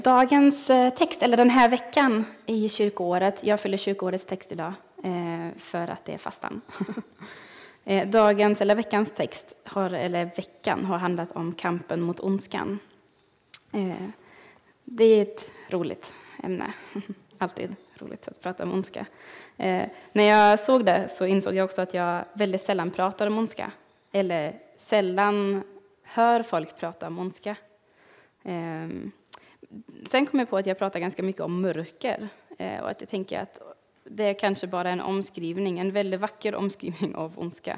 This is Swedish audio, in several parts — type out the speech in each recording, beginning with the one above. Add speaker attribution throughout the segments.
Speaker 1: Dagens text, eller den här veckan i kyrkoåret, jag fyller kyrkoårets text idag för att det är fastan. Dagens eller veckans text har handlat om kampen mot ondskan. Det är ett roligt ämne, alltid roligt att prata om ondska. När jag såg det så insåg jag också att jag väldigt sällan pratar om ondska, eller sällan hör folk prata om ondska. Sen kom jag på att jag pratar ganska mycket om mörker och att jag tänker att det är kanske bara en omskrivning, en väldigt vacker omskrivning av ondska.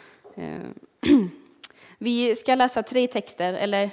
Speaker 1: Vi ska läsa 3 texter, eller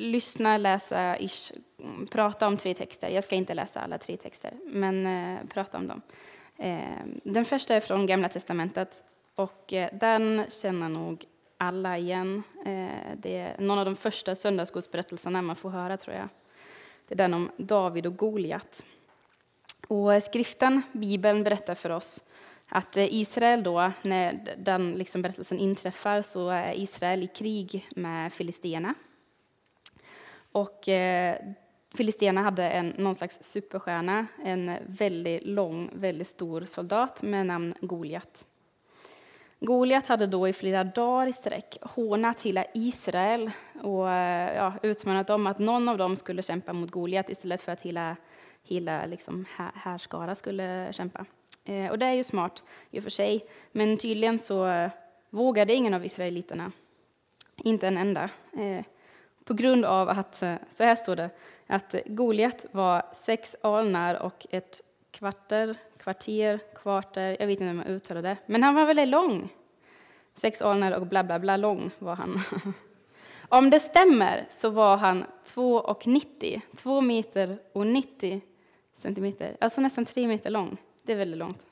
Speaker 1: prata om 3 texter. Jag ska inte läsa alla 3 texter, men prata om dem. Den första är från Gamla testamentet och den känner nog alla igen. Det är någon av de första söndagsskolsberättelserna man får höra, tror jag. Det är den om David och Goliat. Och skriften, Bibeln, berättar för oss att Israel då, när den berättelsen inträffar, så är Israel i krig med filisterna. Och filisterna hade någon slags superstjärna, en väldigt lång, väldigt stor soldat med namn Goliat. Goliat hade då i flera dagar i sträck hånat hela Israel och utmanat dem att någon av dem skulle kämpa mot Goliat istället för att hela härskara skulle kämpa. Och det är ju smart i och för sig, men tydligen så vågade ingen av israeliterna, inte en enda, på grund av att, så här står det, att Goliat var 6 alnar och ett kvarter, jag vet inte hur man uttalar det, men han var väldigt lång. 6 alnar och bla bla bla lång var han. Om det stämmer så var han 2 meter och 90 centimeter, alltså nästan 3 meter lång. Det är väldigt långt.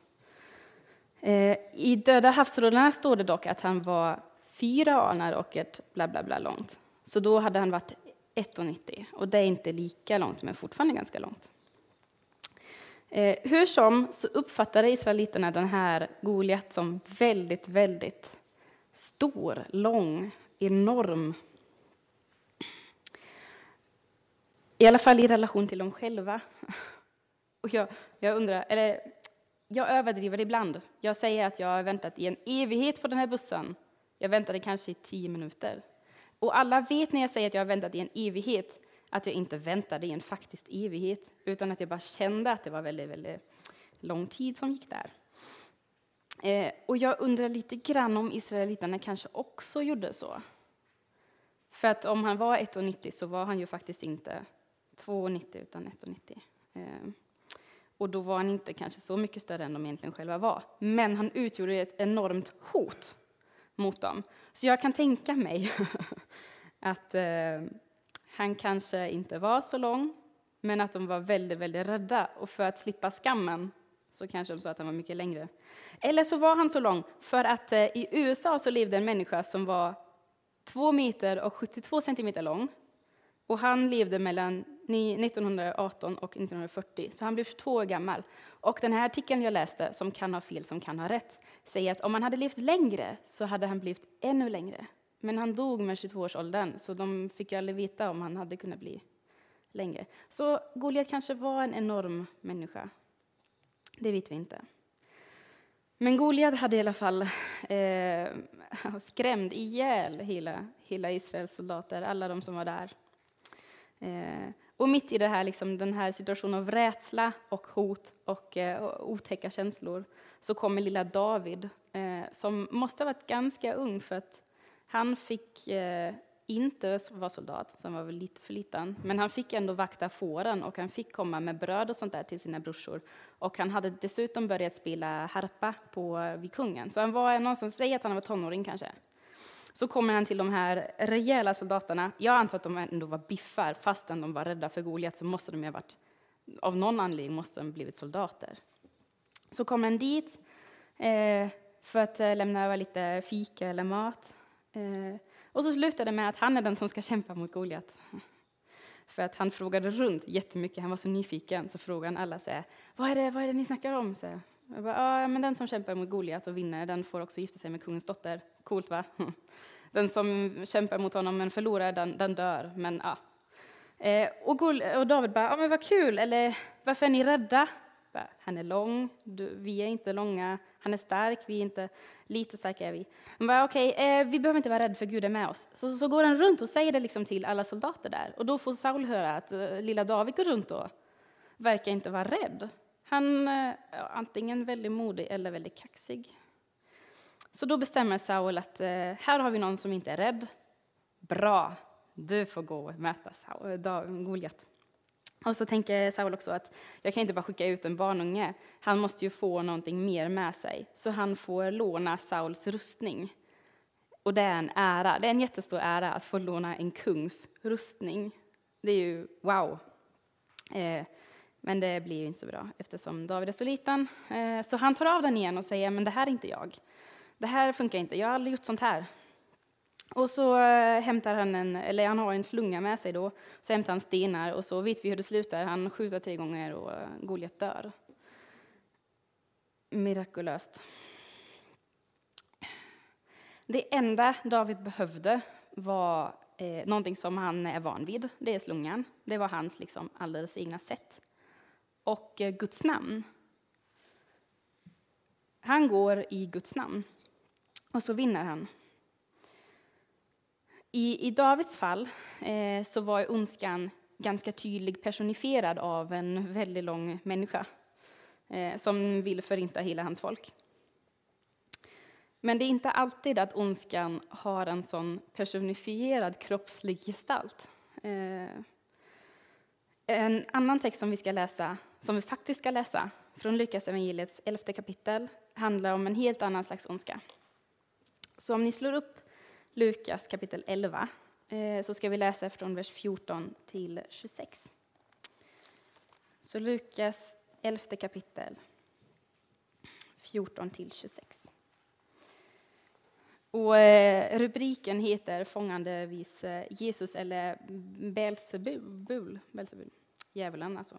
Speaker 1: I Döda havsrullarna står det dock att han var 4 alnar och ett bla bla bla långt. Så då hade han varit 1,90 och det är inte lika långt, men fortfarande ganska långt. Hur som så uppfattade israeliterna den här Goliat som väldigt, väldigt stor, lång, enorm. I alla fall i relation till dem själva. Och jag undrar, eller jag överdriver ibland. Jag säger att jag har väntat i en evighet på den här bussen. Jag väntade kanske i 10 minuter. Och alla vet när jag säger att jag har väntat i en evighet att jag inte väntade i en faktisk evighet, utan att jag bara kände att det var väldigt, väldigt lång tid som gick där. Och jag undrar lite grann om israeliterna kanske också gjorde så. För att om han var 1,90 så var han ju faktiskt inte 2,90 utan 1,90. Och då var han inte kanske så mycket större än de egentligen själva var. Men han utgjorde ett enormt hot mot dem. Så jag kan tänka mig att han kanske inte var så lång, men att de var väldigt, väldigt rädda. Och för att slippa skammen så kanske de sa att han var mycket längre. Eller så var han så lång för att i USA så levde en människa som var 2 meter och 72 centimeter lång. Och han levde mellan 1918 och 1940, så han blev 22 år gammal. Och den här artikeln jag läste, som kan ha fel, som kan ha rätt, säger att om han hade levt längre så hade han blivit ännu längre. Men han dog med 22-årsåldern, så de fick ju aldrig veta om han hade kunnat bli längre. Så Goliat kanske var en enorm människa. Det vet vi inte. Men Goliat hade i alla fall skrämt ihjäl hela Israels soldater, alla de som var där. Och mitt i det här, den här situationen av rädsla och hot och otäcka känslor så kommer lilla David, som måste ha varit ganska ung för att han fick inte vara soldat, som var väl lite för liten, men han fick ändå vakta fåren och han fick komma med bröd och sånt där till sina brorsor. Och han hade dessutom börjat spela harpa vid kungen, så han var någonstans, säg att han var tonåring kanske. Så kommer han till de här rejäla soldaterna. Jag antar att de ändå var biffar, fastän de var rädda för Goliat så måste de ha varit, av någon anledning måste de blivit soldater. Så kommer han dit för att lämna över lite fika eller mat. Och så slutar det med att han är den som ska kämpa mot Goliat. För att han frågade runt jättemycket, han var så nyfiken, så frågade han alla så här, vad är det ni snackar om? Så jag bara, men den som kämpar mot Goliat och vinner, den får också gifta sig med kungens dotter. Coolt, va? Den som kämpar mot honom men förlorar, den dör. Men Och David bara, men vad kul, eller varför är ni rädda? Han är lång, vi är inte långa, han är stark, vi är inte lite starka är vi. Han bara, okej, vi behöver inte vara rädda för Gud är med oss. Så går han runt och säger det liksom till alla soldater där. Och då får Saul höra att lilla David går runt och verkar inte vara rädd. Han är antingen väldigt modig eller väldigt kaxig. Så då bestämmer Saul att här har vi någon som inte är rädd. Bra, du får gå och möta Goliat. Och så tänker Saul också att jag kan inte bara skicka ut en barnunge. Han måste ju få någonting mer med sig. Så han får låna Sauls rustning. Och det är en ära. Det är en jättestor ära att få låna en kungs rustning. Det är ju wow. Men det blir ju inte så bra eftersom David är så liten. Så han tar av den igen och säger, men det här är inte jag. Det här funkar inte, jag har aldrig gjort sånt här. Och så hämtar han har en slunga med sig då. Så hämtar han stenar och så vet vi hur det slutar. Han skjuter 3 gånger och Goliat dör. Mirakulöst. Det enda David behövde var någonting som han är van vid. Det är slungan. Det var hans liksom alldeles egna sätt. Och Guds namn. Han går i Guds namn. Och så vinner han. I Davids fall så var ondskan ganska tydligt personifierad av en väldigt lång människa som vill förinta hela hans folk. Men det är inte alltid att ondskan har en sån personifierad kroppslig gestalt. En annan text som vi faktiskt ska läsa, från Lukas evangeliets 11:e kapitel, handlar om en helt annan slags ondska. Så om ni slår upp Lukas kapitel 11 så ska vi läsa från vers 14 till 26. Så Lukas 11:e kapitel 14 till 26. Och rubriken heter Fångande vis Jesus eller Belzebul, djävulen alltså.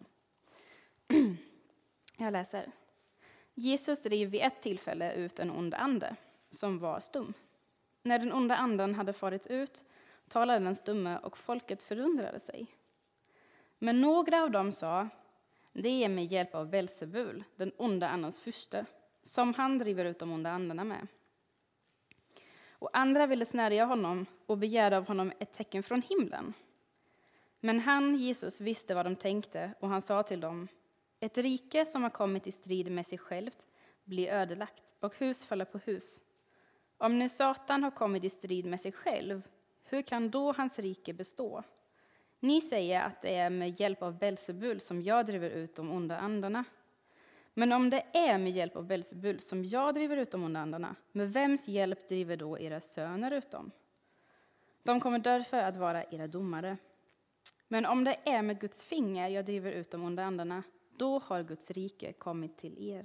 Speaker 1: Jag läser. Jesus drev vid ett tillfälle ut en ond ande som var stum. När den onda anden hade farit ut talade den stumme och folket förundrade sig. Men några av dem sa, det är med hjälp av Belzebul, den onda andens furste, som han driver ut de onda andarna med. Och andra ville snärja honom och begärde av honom ett tecken från himlen. Men han, Jesus, visste vad de tänkte och han sa till dem, ett rike som har kommit i strid med sig självt blir ödelagt och hus faller på hus. Om nu Satan har kommit i strid med sig själv, hur kan då hans rike bestå? Ni säger att det är med hjälp av Belzebul som jag driver ut de onda andarna. Men om det är med hjälp av Belzebul som jag driver ut de onda andarna, med vems hjälp driver då era söner ut dem? De kommer därför att vara era domare. Men om det är med Guds finger jag driver ut de onda andarna, då har Guds rike kommit till er.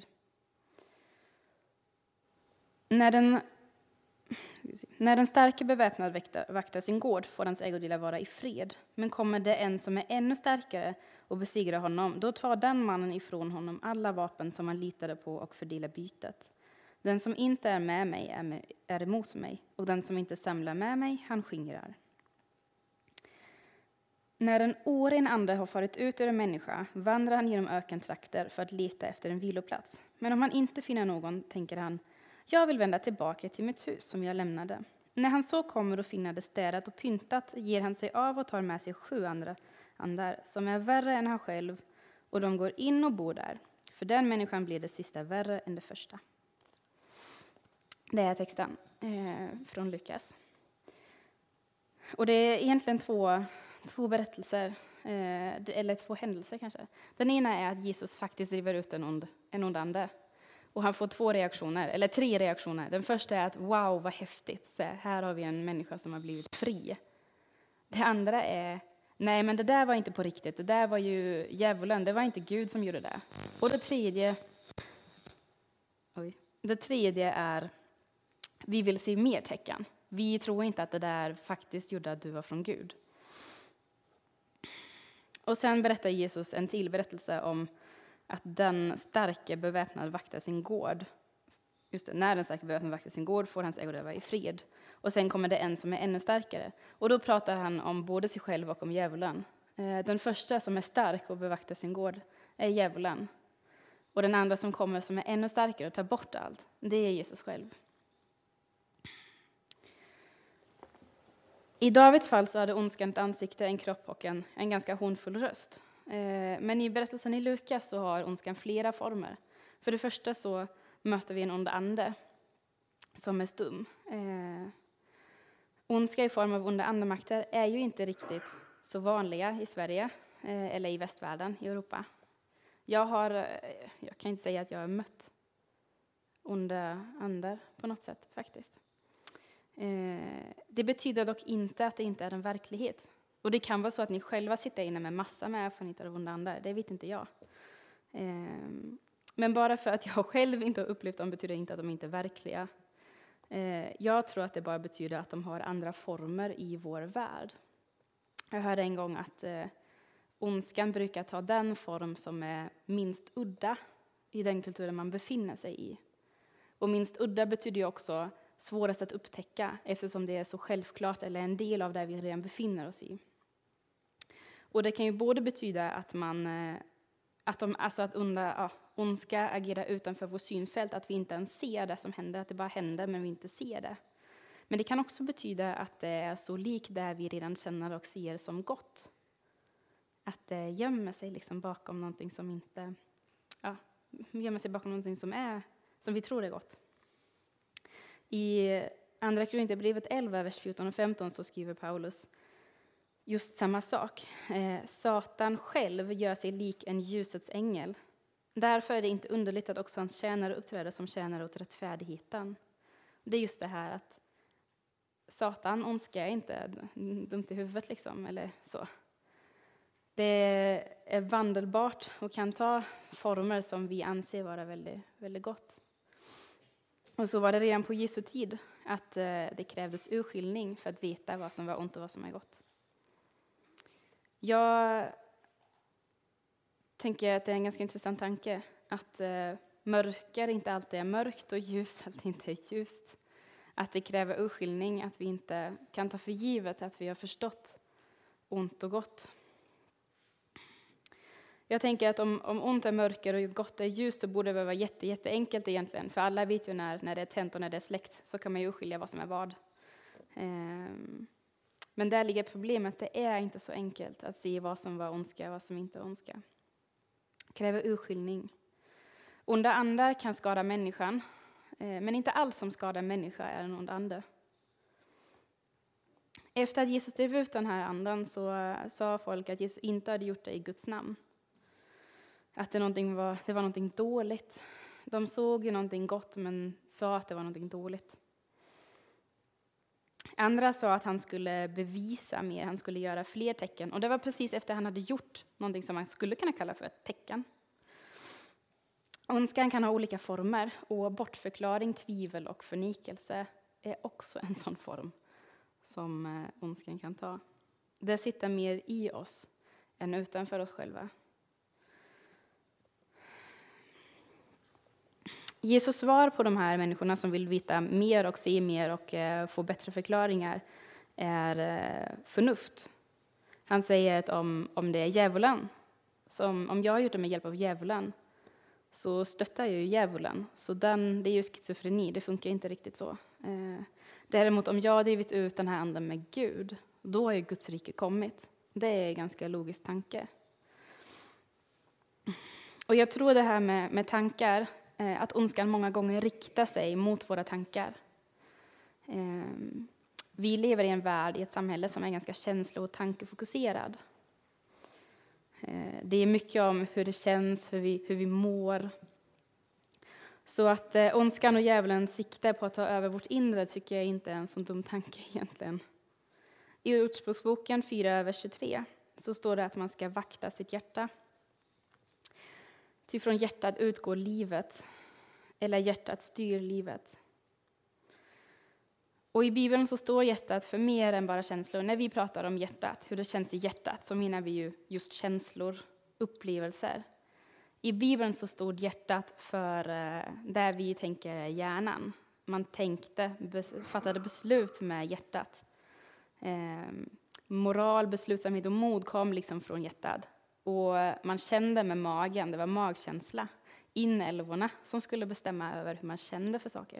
Speaker 1: När den starke beväpnad vaktar sin gård får hans ägodelar vara i fred. Men kommer det en som är ännu starkare och besegrar honom, då tar den mannen ifrån honom alla vapen som han litade på och fördelar bytet. Den som inte är med mig är emot mig, och den som inte samlar med mig, han skingrar. När en oren ande har farit ut ur en människa vandrar han genom ökentrakter för att leta efter en viloplats. Men om han inte finner någon tänker han, jag vill vända tillbaka till mitt hus som jag lämnade. När han så kommer och finner det städat och pyntat ger han sig av och tar med sig 7 andra andar som är värre än han själv, och de går in och bor där. För den människan blir det sista värre än det första. Det är texten från Lukas. Och det är egentligen två berättelser, eller 2 händelser kanske. Den ena är att Jesus faktiskt driver ut en ond ande. Och han får 3 reaktioner. Den första är att wow, vad häftigt. Så här har vi en människa som har blivit fri. Det andra är, nej men det där var inte på riktigt. Det där var ju djävulen, det var inte Gud som gjorde det. Och det tredje är, vi vill se mer tecken. Vi tror inte att det där faktiskt gjorde att du var från Gud. Och sen berättar Jesus en till berättelse om att den starke beväpnad vaktar sin gård. Just det, när den starke beväpnad vaktar sin gård får hans ägodelar vara i fred. Och sen kommer det en som är ännu starkare. Och då pratar han om både sig själv och om djävulen. Den första som är stark och bevaktar sin gård är djävulen. Och den andra som kommer som är ännu starkare och tar bort allt, det är Jesus själv. I Davids fall så hade ondskan ett ansikte, en kropp och en ganska hånfull röst. Men i berättelsen i Lukas så har ondskan flera former. För det första så möter vi en ond ande som är stum. Ondska i form av onda andemakter är ju inte riktigt så vanliga i Sverige eller i västvärlden, i Europa. Jag kan inte säga att jag har mött onda andar på något sätt faktiskt. Det betyder dock inte att det inte är en verklighet. Och det kan vara så att ni själva sitter inne med massa med erfarenheter av onda andar. Det vet inte jag. Men bara för att jag själv inte har upplevt dem betyder inte att de inte är verkliga. Jag tror att det bara betyder att de har andra former i vår värld. Jag hörde en gång att ondskan brukar ta den form som är minst udda i den kulturen man befinner sig i. Och minst udda betyder ju också svårast att upptäcka eftersom det är så självklart eller en del av det vi redan befinner oss i. Och det kan ju både betyda att ondska agerar utanför vår synfält, att vi inte ens ser det som händer, att det bara händer men vi inte ser det. Men det kan också betyda att det är så likt det vi redan känner och ser som gott. Att det gömmer sig liksom bakom någonting som inte, gömmer sig bakom någonting som vi tror är gott. I andra Korinthierbrevet 11, vers 14 och 15 så skriver Paulus just samma sak. Satan själv gör sig lik en ljusets ängel. Därför är det inte underligt att också hans tjänare uppträder som tjänare åt rättfärdigheten. Det är just det här att Satan ondska är inte dumt i huvudet liksom, eller så. Det är vandelbart och kan ta former som vi anser vara väldigt, väldigt gott. Och så var det redan på Jesu tid att det krävdes urskiljning för att veta vad som var ont och vad som är gott. Jag tänker att det är en ganska intressant tanke att mörker inte alltid är mörkt och ljus alltid inte är ljust. Att det kräver urskiljning, att vi inte kan ta för givet att vi har förstått ont och gott. Jag tänker att om ont är mörker och gott är ljus så borde det vara jätteenkelt egentligen. För alla vet ju när det är tänt och när det är släckt så kan man ju urskilja vad som är vad. Men där ligger problemet, det är inte så enkelt att se vad som var ondska och vad som inte är ondska. Det kräver urskiljning. Onda andar kan skada människan, men inte allt som skadar människa är en ond ande. Efter att Jesus drev ut den här anden så sa folk att Jesus inte hade gjort det i Guds namn. Att det var någonting dåligt. De såg ju någonting gott men sa att det var någonting dåligt. Andra sa att han skulle bevisa mer, han skulle göra fler tecken. Och det var precis efter han hade gjort någonting som man skulle kunna kalla för ett tecken. Ondskan kan ha olika former och bortförklaring, tvivel och förnikelse är också en sån form som ondskan kan ta. Det sitter mer i oss än utanför oss själva. Jesus svar på de här människorna som vill veta mer och se mer och få bättre förklaringar är förnuft. Han säger att om det är djävulen, om jag har gjort det med hjälp av djävulen så stöttar jag ju djävulen. Så det är ju schizofreni, det funkar inte riktigt så. Däremot om jag har drivit ut den här anden med Gud, då har ju Guds rike kommit. Det är en ganska logisk tanke. Och jag tror det här med tankar, att ondskan många gånger riktar sig mot våra tankar. Vi lever i en värld, i ett samhälle som är ganska känslo- och tankefokuserad. Det är mycket om hur det känns, hur vi mår. Så att ondskan och djävulen siktar på att ta över vårt inre tycker jag inte är en så dum tanke egentligen. I Ordspråksboken 4, vers 23 så står det att man ska vakta sitt hjärta. Ty från hjärtat utgår livet, eller hjärtat styr livet. Och i Bibeln så står hjärtat för mer än bara känslor. När vi pratar om hjärtat, hur det känns i hjärtat, så menar vi ju just känslor, upplevelser. I Bibeln så stod hjärtat för där vi tänker hjärnan. Man fattade beslut med hjärtat. Moral, beslutsamhet och mod kom liksom från hjärtat. Och man kände med magen, det var magkänsla, inälvorna som skulle bestämma över hur man kände för saker.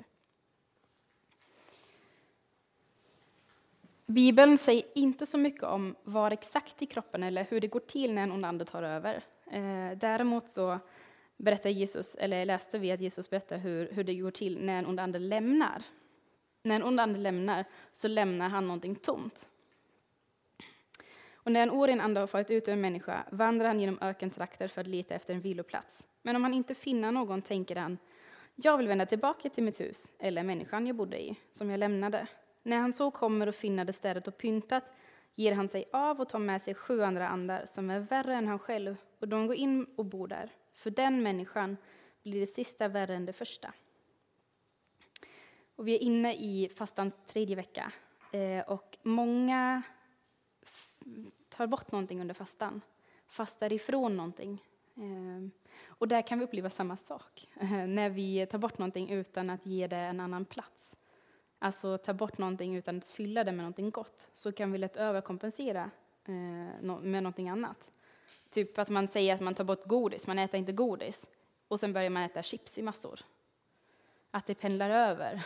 Speaker 1: Bibeln säger inte så mycket om var exakt i kroppen eller hur det går till när en ond ande tar över. Däremot så berättar Jesus, eller läste vi att Jesus berättar hur det går till när en ond ande lämnar. När en ond ande lämnar så lämnar han någonting tomt. Och när en oren ande har farit ut ur en människa vandrar han genom ökentrakter för att leta efter en viloplats. Men om han inte finner någon tänker han, jag vill vända tillbaka till mitt hus eller människan jag bodde i, som jag lämnade. När han så kommer och finner det städat och pyntat ger han sig av och tar med sig 7 andra andar som är värre än han själv, och de går in och bor där. För den människan blir det sista värre än det första. Och vi är inne i fastans 3:e vecka, och många tar bort någonting under fastan, fastar ifrån någonting. Och där kan vi uppleva samma sak, när vi tar bort någonting utan att ge det en annan plats. Alltså ta bort någonting utan att fylla det med någonting gott, så kan vi lätt överkompensera med någonting annat. Typ att man säger att man tar bort godis, man äter inte godis, och sen börjar man äta chips i massor. Att det pendlar över.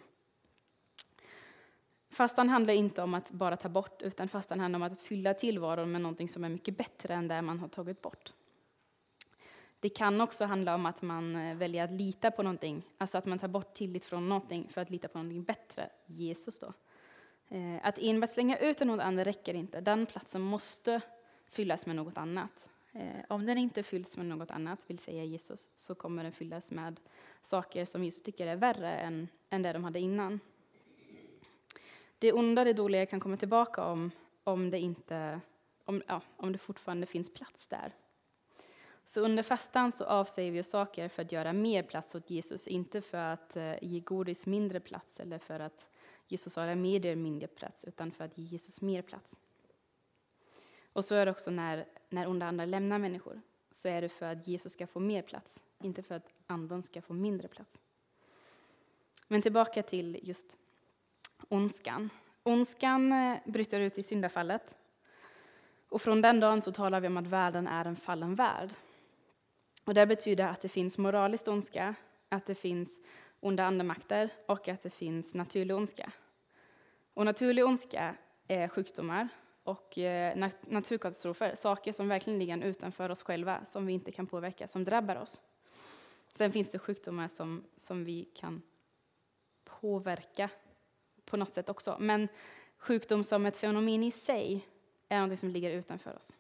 Speaker 1: Fastan handlar inte om att bara ta bort, utan fastan handlar om att fylla tillvaron med någonting som är mycket bättre än det man har tagit bort. Det kan också handla om att man väljer att lita på någonting, alltså att man tar bort tillit från någonting för att lita på någonting bättre, Jesus då. Att enbart slänga ut något annat räcker inte, den platsen måste fyllas med något annat. Om den inte fylls med något annat, vill säga Jesus, så kommer den fyllas med saker som Jesus tycker är värre än det de hade innan. Det onda, det dåliga kan komma tillbaka om det fortfarande finns plats där. Så under fastan så avsäger vi saker för att göra mer plats åt Jesus, inte för att ge godis mindre plats eller för att Jesus har mindre plats, utan för att ge Jesus mer plats. Och så är det också när onda andar lämnar människor, så är det för att Jesus ska få mer plats, inte för att anden ska få mindre plats. Men tillbaka till just ondskan. Ondskan bryter ut i syndafallet. Och från den dagen så talar vi om att världen är en fallen värld. Och det betyder att det finns moralisk ondska, att det finns onda andemakter och att det finns naturlig ondska. Och naturlig ondska är sjukdomar och naturkatastrofer, saker som verkligen ligger utanför oss själva, som vi inte kan påverka, som drabbar oss. Sen finns det sjukdomar som vi kan påverka på något sätt också. Men sjukdom som ett fenomen i sig är något som ligger utanför oss.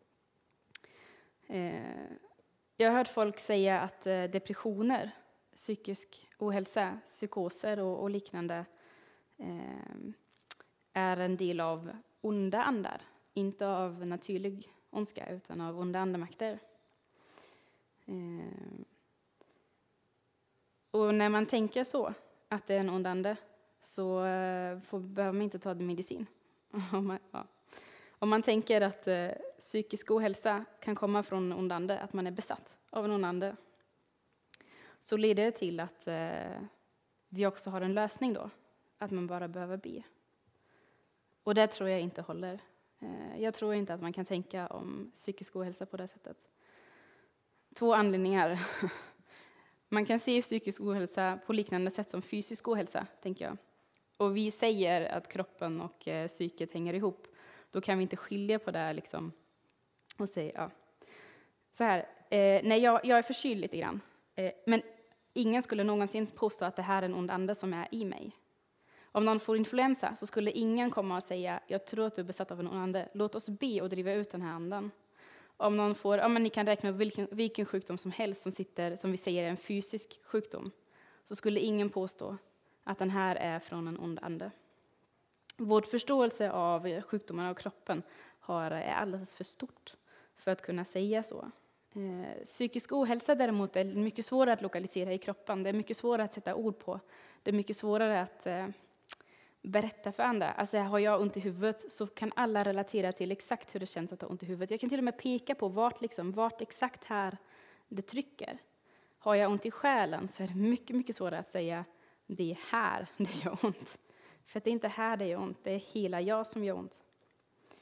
Speaker 1: Jag har hört folk säga att depressioner, psykisk ohälsa, psykoser och liknande är en del av onda andar. Inte av naturlig ondska, utan av onda andemakter. Och när man tänker så, att det är en ond ande, så behöver man inte ta medicin. Om man tänker att psykisk ohälsa kan komma från en ond ande, att man är besatt av en ond ande, så leder det till att vi också har en lösning då, att man bara behöver be. Och det tror jag inte håller. Jag tror inte att man kan tänka om psykisk ohälsa på det sättet. 2 anledningar. Man kan se psykisk ohälsa på liknande sätt som fysisk ohälsa, tänker jag. Och vi säger att kroppen och psyket hänger ihop. Då kan vi inte skilja på det liksom. Och säga, ja. Så här, jag är förkyld lite grann. Men ingen skulle någonsin påstå att det här är en ond ande som är i mig. Om någon får influensa så skulle ingen komma och säga, jag tror att du är besatt av en ond ande. Låt oss be och driva ut den här anden. Om någon får, men ni kan räkna upp vilken sjukdom som helst som vi säger är en fysisk sjukdom, så skulle ingen påstå att den här är från en ond ande. Vår förståelse av sjukdomar av kroppen är alldeles för stort för att kunna säga så. Psykisk ohälsa däremot är mycket svårare att lokalisera i kroppen. Det är mycket svårare att sätta ord på. Det är mycket svårare att berätta för andra. Alltså har jag ont i huvudet så kan alla relatera till exakt hur det känns att ha ont i huvudet. Jag kan till och med peka på vart exakt här det trycker. Har jag ont i själen så är det mycket, mycket svårare att säga det är här det gör ont. För det är inte här det gör ont, det är hela jag som gör ont.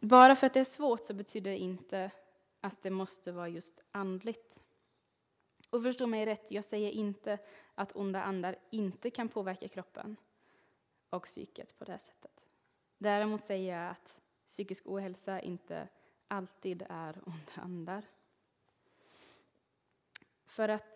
Speaker 1: Bara för att det är svårt så betyder det inte att det måste vara just andligt. Och förstå mig rätt, jag säger inte att onda andar inte kan påverka kroppen och psyket på det här sättet. Däremot säger jag att psykisk ohälsa inte alltid är onda andar. För att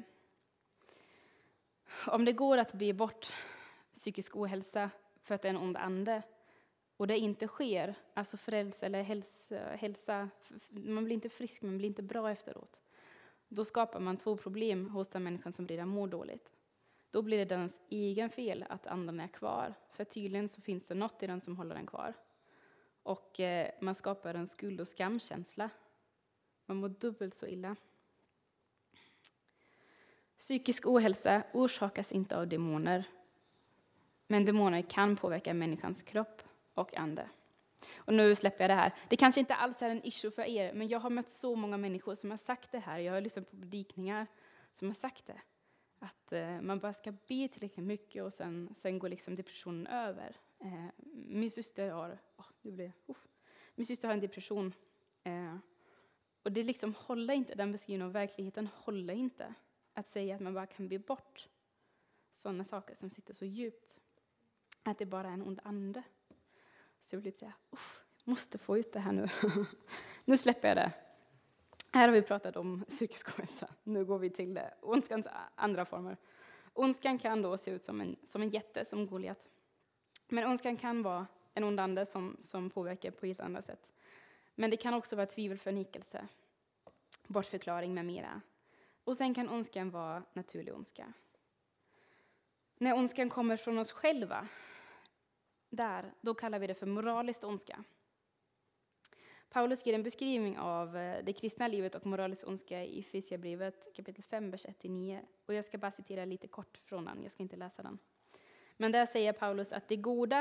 Speaker 1: om det går att bli bort psykisk ohälsa för att det är en ond ande och det inte sker, alltså frälse eller hälsa, man blir inte frisk, man blir inte bra efteråt. Då skapar man två problem hos den människan som redan mår dåligt. Då blir det dens egen fel att anden är kvar. För tydligen så finns det något i den som håller den kvar. Och man skapar en skuld- och skamkänsla. Man mår dubbelt så illa. Psykisk ohälsa orsakas inte av demoner. Men demoner kan påverka människans kropp och ande. Och nu släpper jag det här. Det kanske inte alls är en issue för er, men jag har mött så många människor som har sagt det här. Jag har lyssnat på predikningar som har sagt det. Att man bara ska be tillräckligt mycket och sen går liksom depressionen över. Min syster har en depression. Och det liksom håller inte, den beskrivningen av verkligheten håller inte. Att säga att man bara kan bli bort sådana saker som sitter så djupt. Att det bara är en ond ande. Så jag vill säga, måste få ut det här nu. Nu släpper jag det. Här har vi pratat om psykisk ohälsa. Nu går vi till ondskans andra former. Ondskan kan då se ut som en jätte, som Goliat. Men ondskan kan vara en ond ande som påverkar på ett annat sätt. Men det kan också vara tvivel, förnikelse, bortförklaring med mera. Och sen kan ondskan vara naturlig ondska. När ondskan kommer från oss själva, då kallar vi det för moralisk ondska. Paulus ger en beskrivning av det kristna livet och moralisk ondska i Efesierbrevet kapitel 5, vers 1-9. Och jag ska bara citera lite kort från den, jag ska inte läsa den. Men där säger Paulus att det goda,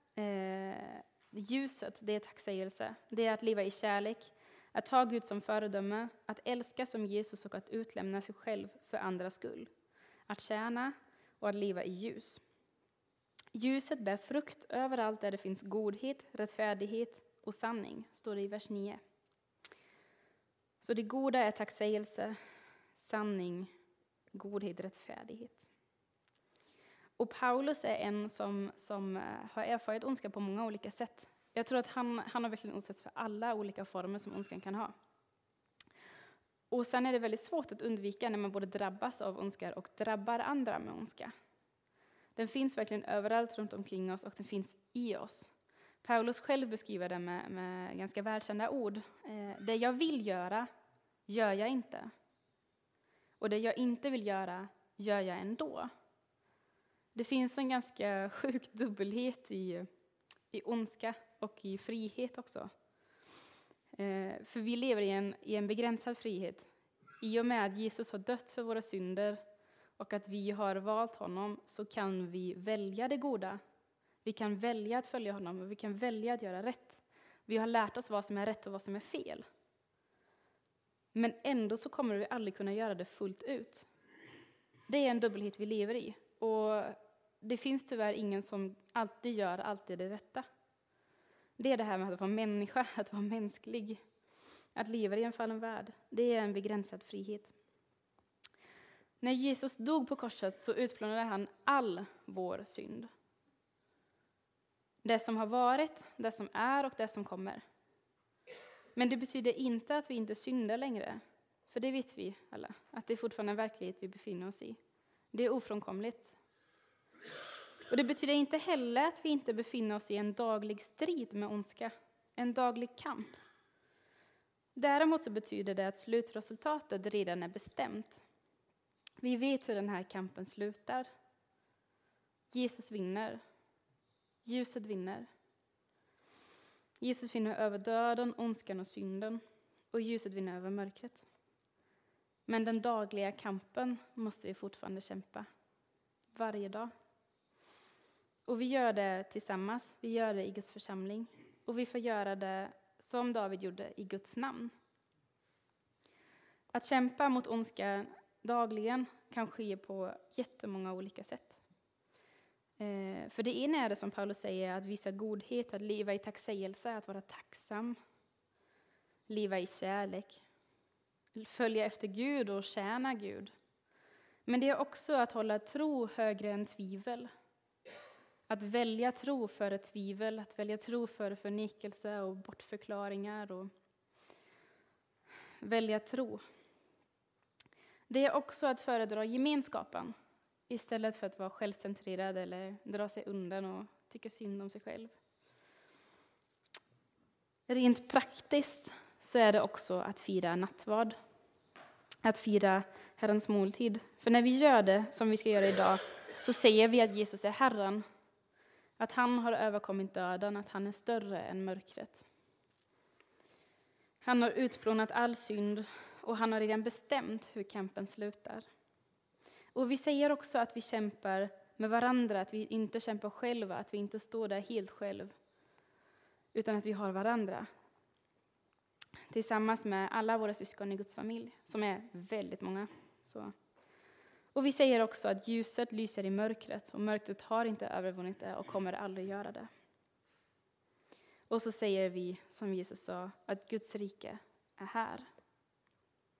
Speaker 1: ljuset, det är tacksägelse. Det är att leva i kärlek, att ta Gud som föredöme, att älska som Jesus och att utlämna sig själv för andras skull. Att tjäna och att leva i ljus. Ljuset bär frukt överallt där det finns godhet, rättfärdighet och sanning, står det i vers 9. Så det goda är tacksägelse, sanning, godhet, rättfärdighet. Och Paulus är en som har erfarit ondska på många olika sätt. Jag tror att han har verkligen utsatts för alla olika former som ondskan kan ha. Och sen är det väldigt svårt att undvika när man både drabbas av ondska och drabbar andra med ondska. Den finns verkligen överallt runt omkring oss och den finns i oss. Paulus själv beskriver det med ganska välkända ord. Det jag vill göra, gör jag inte. Och det jag inte vill göra, gör jag ändå. Det finns en ganska sjuk dubbelhet i ondska och i frihet också. För vi lever i en begränsad frihet. I och med att Jesus har dött för våra synder och att vi har valt honom så kan vi välja det goda. Vi kan välja att följa honom och vi kan välja att göra rätt. Vi har lärt oss vad som är rätt och vad som är fel. Men ändå så kommer vi aldrig kunna göra det fullt ut. Det är en dubbelhet vi lever i. Och det finns tyvärr ingen som alltid gör det rätta. Det är det här med att vara människa, att vara mänsklig. Att leva i en fallen värld. Det är en begränsad frihet. När Jesus dog på korset så utplånade han all vår synd. Det som har varit, det som är och det som kommer. Men det betyder inte att vi inte syndar längre. För det vet vi alla, att det är fortfarande en verklighet vi befinner oss i. Det är ofrånkomligt. Och det betyder inte heller att vi inte befinner oss i en daglig strid med ondska. En daglig kamp. Däremot så betyder det att slutresultatet redan är bestämt. Vi vet hur den här kampen slutar. Jesus vinner. Ljuset vinner. Jesus vinner över döden, ondskan och synden. Och ljuset vinner över mörkret. Men den dagliga kampen måste vi fortfarande kämpa. Varje dag. Och vi gör det tillsammans. Vi gör det i Guds församling. Och vi får göra det som David gjorde i Guds namn. Att kämpa mot ondska dagligen kan ske på jättemånga olika sätt. För det ena är det som Paulus säger, att visa godhet, att leva i tacksägelse, att vara tacksam, leva i kärlek, följa efter Gud och tjäna Gud. Men det är också att hålla tro högre än tvivel. Att välja tro före tvivel, att välja tro före förnekelse och bortförklaringar och välja tro. Det är också att föredra gemenskapen istället för att vara självcentrerad eller dra sig undan och tycka synd om sig själv. Rent praktiskt så är det också att fira nattvard. Att fira Herrens måltid. För när vi gör det, som vi ska göra idag, så säger vi att Jesus är Herren. Att han har överkommit döden, att han är större än mörkret. Han har utplånat all synd och han har redan bestämt hur kampen slutar. Och vi säger också att vi kämpar med varandra, att vi inte kämpar själva, att vi inte står där helt själv, utan att vi har varandra. Tillsammans med alla våra syskon i Guds familj, som är väldigt många. Så. Och vi säger också att ljuset lyser i mörkret, och mörkret har inte övervunnit det och kommer aldrig göra det. Och så säger vi, som Jesus sa, att Guds rike är här.